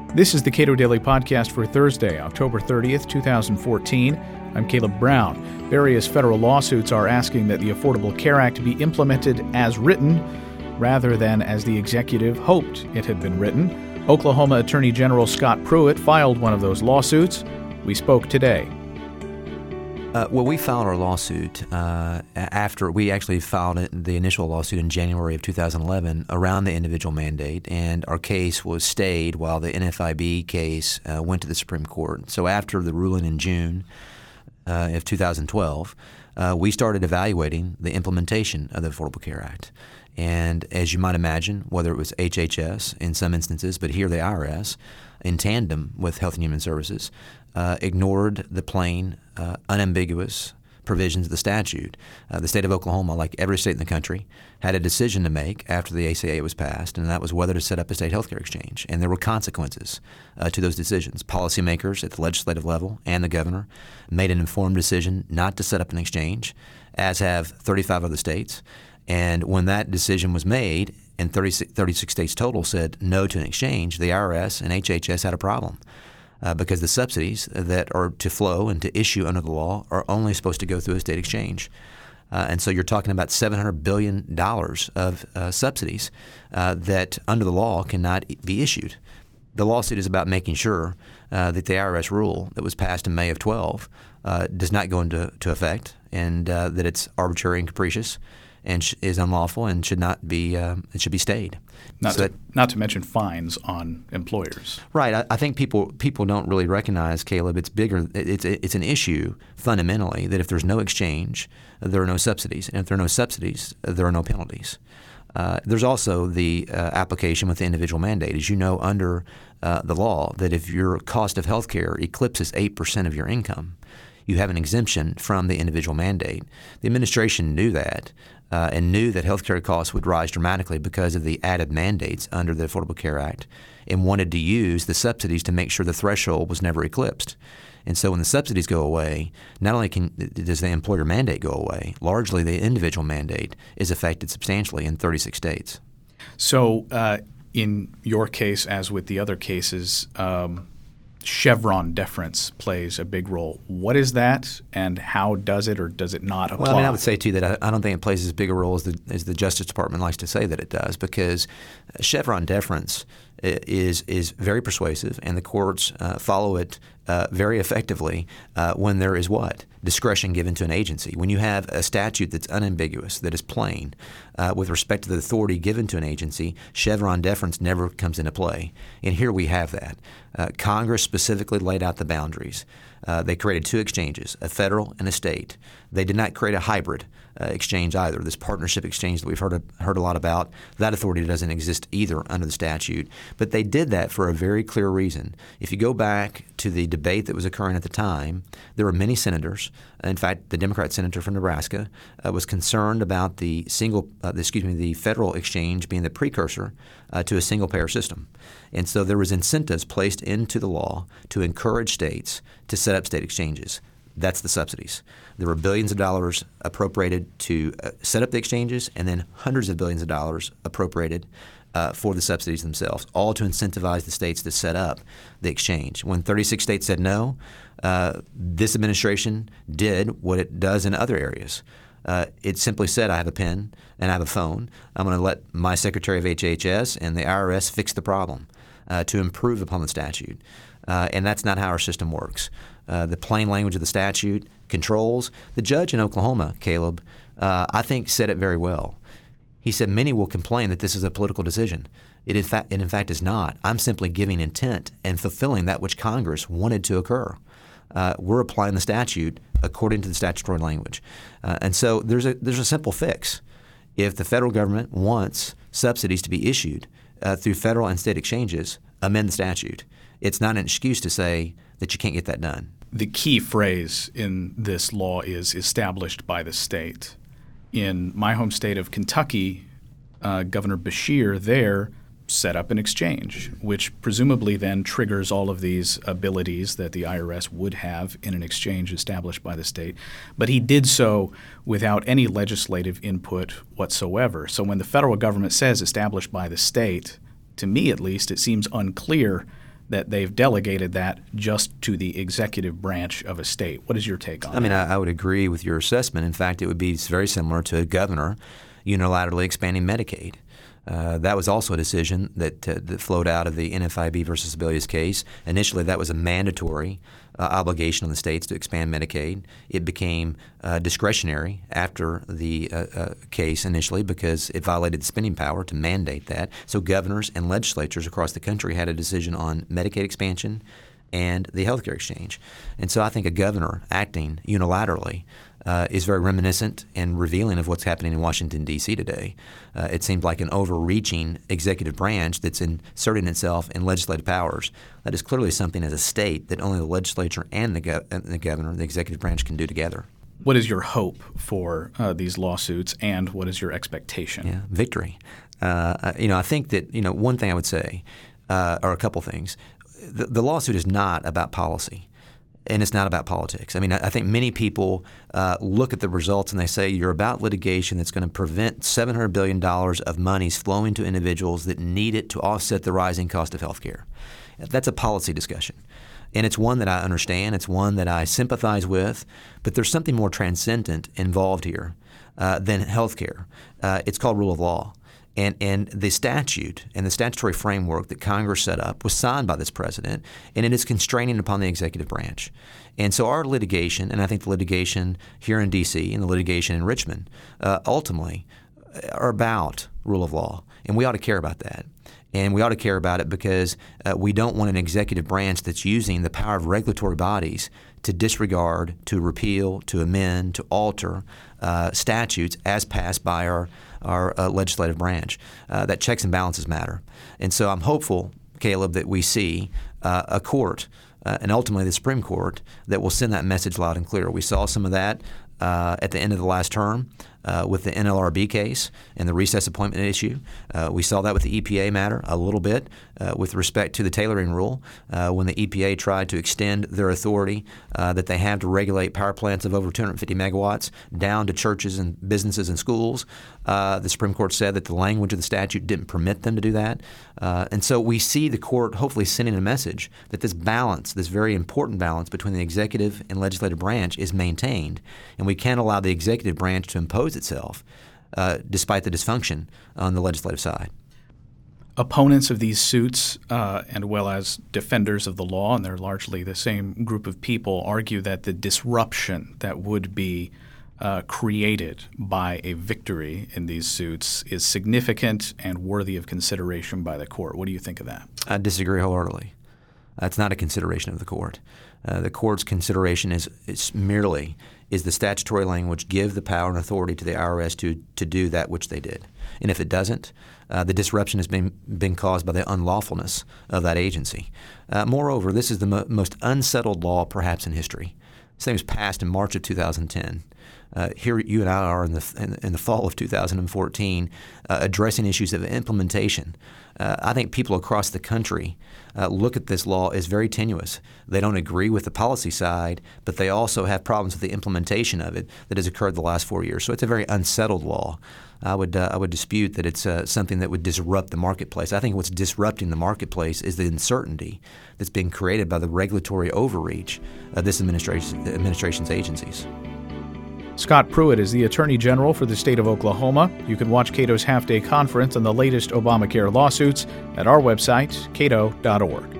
This is the Cato Daily Podcast for Thursday, October 30th, 2014. I'm Caleb Brown. Various federal lawsuits are asking that the Affordable Care Act be implemented as written rather than as the executive hoped it had been written. Oklahoma Attorney General Scott Pruitt filed one of those lawsuits. We spoke today. We filed our lawsuit after we actually filed the initial lawsuit in January of 2011 around the individual mandate, and our case was stayed while the NFIB case went to the Supreme Court. So after the ruling in June of 2012, we started evaluating the implementation of the Affordable Care Act. And as you might imagine, whether it was HHS in some instances, but here the IRS, in tandem with Health and Human Services, ignored the plain, unambiguous provisions of the statute. The state of Oklahoma, like every state in the country, had a decision to make after the ACA was passed, and that was whether to set up a state health care exchange. And there were consequences to those decisions. Policymakers at the legislative level and the governor made an informed decision not to set up an exchange, as have 35 other states. And when that decision was made, and 36 states total said no to an exchange, the IRS and HHS had a problem because the subsidies that are to flow and to issue under the law are only supposed to go through a state exchange. And so you're talking about $700 billion of subsidies that under the law cannot be issued. The lawsuit is about making sure that the IRS rule that was passed in May of 12 does not go into effect, and that it's arbitrary and capricious and is unlawful and should not be. It should be stayed. Not to mention fines on employers. Right. I think people don't really recognize, Caleb. It's bigger. It's an issue fundamentally that if there's no exchange, there are no subsidies, and if there are no subsidies, there are no penalties. There's also the application with the individual mandate. As you know, under the law, that if your cost of health care eclipses 8% of your income, you have an exemption from the individual mandate. The administration knew that and knew that health care costs would rise dramatically because of the added mandates under the Affordable Care Act, and wanted to use the subsidies to make sure the threshold was never eclipsed. And so when the subsidies go away, not only does the employer mandate go away, largely the individual mandate is affected substantially in 36 states. So in your case, as with the other cases, Chevron deference plays a big role. What is that, and how does it or does it not apply? Well, I would say, too, that I don't think it plays as big a role as the Justice Department likes to say that it does, because Chevron deference is very persuasive, and the courts follow it very effectively when there is what? Discretion given to an agency. When you have a statute that's unambiguous, that is plain, with respect to the authority given to an agency, Chevron deference never comes into play. And here we have that. Congress specifically laid out the boundaries. They created two exchanges, a federal and a state. They did not create a hybrid exchange either. This partnership exchange that we've heard a lot about, that authority doesn't exist either under the statute. But they did that for a very clear reason. If you go back to the debate that was occurring at the time, there were many senators. In fact, the Democrat senator from Nebraska was concerned about the federal exchange being the precursor to a single-payer system. And so there was incentives placed into the law to encourage states to set up state exchanges. That's the subsidies. There were billions of dollars appropriated to set up the exchanges, and then hundreds of billions of dollars appropriated for the subsidies themselves, all to incentivize the states to set up the exchange. When 36 states said no, this administration did what it does in other areas. It simply said, I have a pen and I have a phone. I'm going to let my Secretary of HHS and the IRS fix the problem to improve upon the statute. And that's not how our system works. The plain language of the statute controls. The judge in Oklahoma, Caleb, I think said it very well. He said many will complain that this is a political decision. It in fact is not. I'm simply giving intent and fulfilling that which Congress wanted to occur. We're applying the statute according to the statutory language. And so there's a simple fix. If the federal government wants subsidies to be issued through federal and state exchanges, amend the statute. It's not an excuse to say that you can't get that done. The key phrase in this law is established by the state. In my home state of Kentucky, Governor Beshear there set up an exchange, which presumably then triggers all of these abilities that the IRS would have in an exchange established by the state. But he did so without any legislative input whatsoever. So when the federal government says established by the state, to me at least, it seems unclear that they've delegated that just to the executive branch of a state. What is your take on that? I mean, I would agree with your assessment. In fact, it would be very similar to a governor unilaterally expanding Medicaid. That was also a decision that flowed out of the NFIB versus Sebelius case. Initially, that was a mandatory obligation on the states to expand Medicaid. It became discretionary after the case initially because it violated the spending power to mandate that. So governors and legislatures across the country had a decision on Medicaid expansion and the healthcare exchange. And so I think a governor acting unilaterally is very reminiscent and revealing of what's happening in Washington, D.C. today. It seems like an overreaching executive branch that's inserting itself in legislative powers. That is clearly something as a state that only the legislature and the governor, the executive branch, can do together. What is your hope for these lawsuits, and what is your expectation? Yeah, victory. I think that one thing I would say, or a couple things. The lawsuit is not about policy. And it's not about politics. I mean, I think many people look at the results and they say you're about litigation that's going to prevent $700 billion of monies flowing to individuals that need it to offset the rising cost of health care. That's a policy discussion. And it's one that I understand. It's one that I sympathize with. But there's something more transcendent involved here than health care. It's called rule of law. And the statute and the statutory framework that Congress set up was signed by this president, and it is constraining upon the executive branch. And so our litigation, and I think the litigation here in D.C. and the litigation in Richmond, ultimately are about rule of law, and we ought to care about that. And we ought to care about it because we don't want an executive branch that's using the power of regulatory bodies to disregard, to repeal, to amend, to alter statutes as passed by our legislative branch. That checks and balances matter. And so I'm hopeful, Caleb, that we see a court and ultimately the Supreme Court that will send that message loud and clear. We saw some of that at the end of the last term with the NLRB case and the recess appointment issue. We saw that with the EPA matter a little bit with respect to the tailoring rule when the EPA tried to extend their authority that they have to regulate power plants of over 250 megawatts down to churches and businesses and schools. The Supreme Court said that the language of the statute didn't permit them to do that. And so we see the court hopefully sending a message that this balance, this very important balance between the executive and legislative branch is maintained, and we can't allow the executive branch to impose itself despite the dysfunction on the legislative side. Opponents of these suits, and well as defenders of the law, and they're largely the same group of people, argue that the disruption that would be created by a victory in these suits is significant and worthy of consideration by the court. What do you think of that? I disagree wholeheartedly. That's not a consideration of the court. The court's consideration is merely is the statutory language give the power and authority to the IRS to do that which they did. And if it doesn't, the disruption has been caused by the unlawfulness of that agency. Moreover, this is the most unsettled law perhaps in history. This thing was passed in March of 2010. Here you and I are in the fall of 2014 addressing issues of implementation. I think people across the country look at this law as very tenuous. They don't agree with the policy side, but they also have problems with the implementation of it that has occurred the last 4 years. So it's a very unsettled law. I would dispute that it's something that would disrupt the marketplace. I think what's disrupting the marketplace is the uncertainty that's being created by the regulatory overreach of this administration's agencies. Scott Pruitt is the Attorney General for the state of Oklahoma. You can watch Cato's half-day conference on the latest Obamacare lawsuits at our website, cato.org.